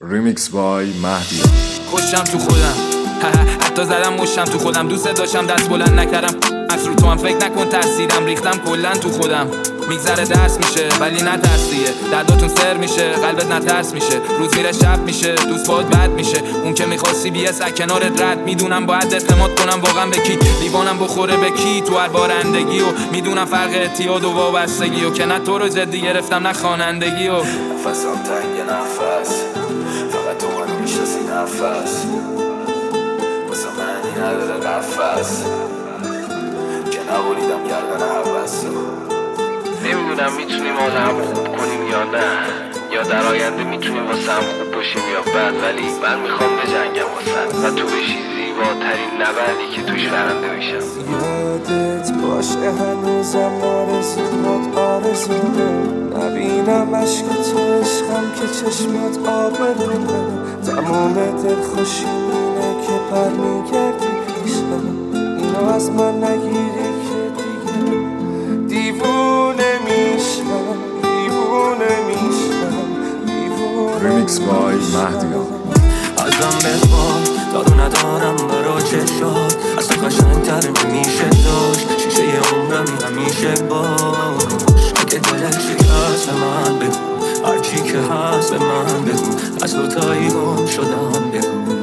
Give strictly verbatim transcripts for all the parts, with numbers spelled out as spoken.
ریمیکس بای مهدی. خوشم تو خودم حتی زدم مشم تو خودم، دوست داشتم دست بلند نکردم. از رو تو هم فکر نکن ترسیدم، ریختم کلن تو خودم. میگذره درس میشه ولی نترسیه، درداتون سر میشه قلبت نترس میشه. روز میره شب میشه دوست باید بد میشه. اون که میخواستی بیه سر کنارت رد، میدونم باید اعتماد کنم واقعا به کی، لیوانم بخوره به کی تو هر بارندگی. و میدونم فرق اعتیاد و وابستگی، و که نه تو رو جدی گرفتم نه خوانندگی. و نفسم تنگ نفس، فقط تو منو میشناسی نفس، واسه معنی نداره قفص که نبریدم گردن حوث. نمیدونم میتونیم آدم خوب کنیم یا نه، یا در آینده میتونیم واسه هم خوب باشیم یا بد، ولی من میخوام بجنگم واسه و تو بشی زیباترین نبردی که توش برنده میشم. یادت باشه هنوزم آرزوات آرزومه، نبینم عشق تو عشقم که چشمات آبرونه. تمام دلخوشی اینه که پر میگردی پیشم، اینو از من نگیری که دیگه دیوونه میشم، دیوونه میشم، دیوونه. ریمیکس بای مهدی. ازم بخواد دارو ندارم برا چشات، از تو قشنگتر نمیشه داشت، شیشه عمرم همیشه باش. اگه دلت شکست به من بگو، هرچی که هست به من بگو، از دوتایی گم شدم بگو.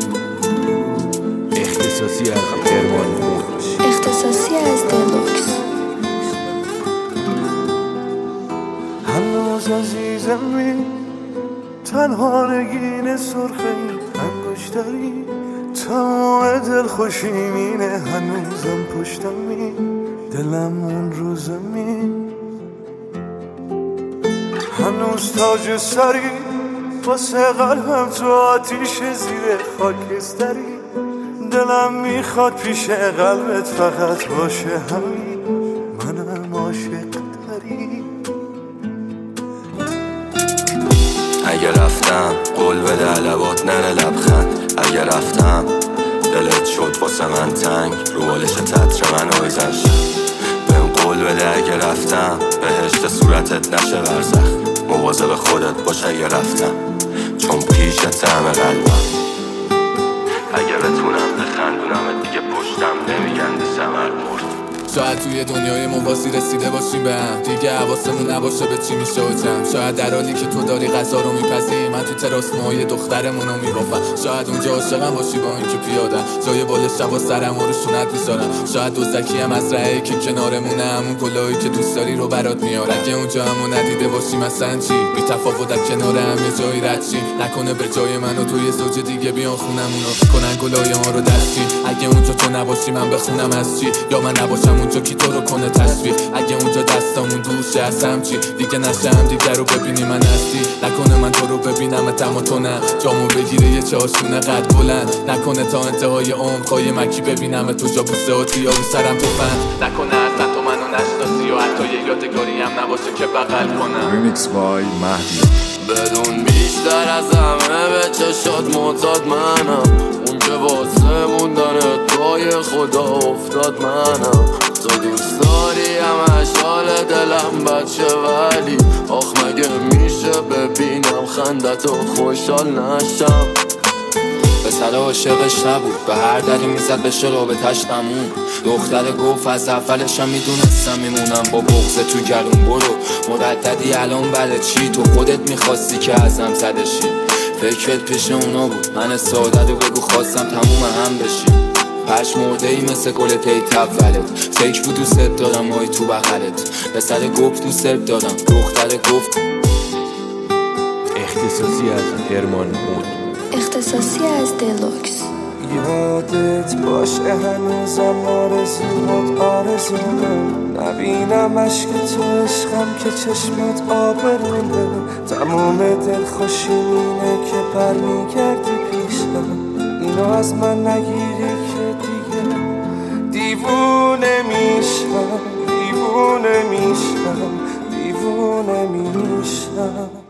اختصاصی از ارمان اختصاصی از دلوکس. هنوز عزیزمی تنها نگین سرخی انگشتری، تمام دل خوشیمینه هنوزم پشتمی، دلم اون رو زمین. هنوز تاج سری واسه قلبم تو آتیش زیر خاکستری، دلم میخواد پیش قلبت فقط باشه همین، منم عاشق تری. اگه رفتم قول بده لبات نره لبخند، اگه رفتم دلت شد واسه من تنگ، رو بالش تتر من آیزش بهم قول بده. اگه رفتم بهشت صورتت نشه برزخ، مواظب خودت باش اگه رفتم چون پیش طعم قلبم. اگه بتونم بخندونم دیگه پشتم نمیگن ثمر مرد. شاید توی دنیای موازی رسیده باشیم به هم، دیگه حواسمون نباشه به چی میشه و جمع. شاید در حالی که تو داری غذا رو میپزی، من تو تراس موهای دخترمونو میبافم. شاید اونجا عاشقم باشی با اینکه پیادم، جای بال شبا سرم و روشونت میذارم. شاید دوزکی هم از رهی که کنارمونه، همون گلایی که دوست داری رو برات میارم. اگه اونجا همو ندیده باشی مثلا چی، بی تفاوت در کنار هم یه جایی رد چی، نکنه به جای من و تو یه زوج دیگه بیان خونمونو کنن گلای ما رو دستی. اگه اونجا تو نباشی من بخونم از چی، یا من نباشم اونجا کی تو رو کنه تصویر. اگه اونجا دستامون دوشه از هم چی، دیگه نشه هم دیگه رو ببینی من هستی. نکنه من تو رو ببینم تما تو نه، جامو بگیره یه چاشونه قد بلند. نکنه تا انتهای عمر خواهی مکی ببینم تو جا بوسه و تیا و سرم تو فن. نکنه اصلا تو منو نشناسی و حتی یه یادگاری هم نباشه که بغل کنم. ریمیکس بای مهدی. بدون بیشتر از همه به چشات معتاد منم، اون که واسه موندن پای خدا افتاد منم. تو دوست داری همش حال دلم بچه، ولی آخ مگه میشه ببینم خندتو خوشحال نشم. پسر عاشقش نبود، به هر دری میزد بشه رابطش تموم. دختر گفت از اولشم میدونستم میمونم، با بغض تو گلوم برو مرددی الان برای چی، تو خودت میخواستی که ازم زده شی. فکرت پیش اونا بود، من ساده رو بگو خواستم تموم هم بشی. پش مرده ای مثل گل تیت اولت، فکر بود دوست دارم های تو بغلت. پسر گفت دوست دارم، دختر گفت. اختصاصی از ارمان مود. اختصاصی از دلوکس. یادت باشه هنوزم آرزوات آرزومه، نبینم عشق تو عشقم که چشمات آبرونه. تمام دلخوشی اینه که پر میگردی پیشم، اینو از من نگیری که دیگه دیوونه میشم، دیوونه میشم، دیوونه میشم.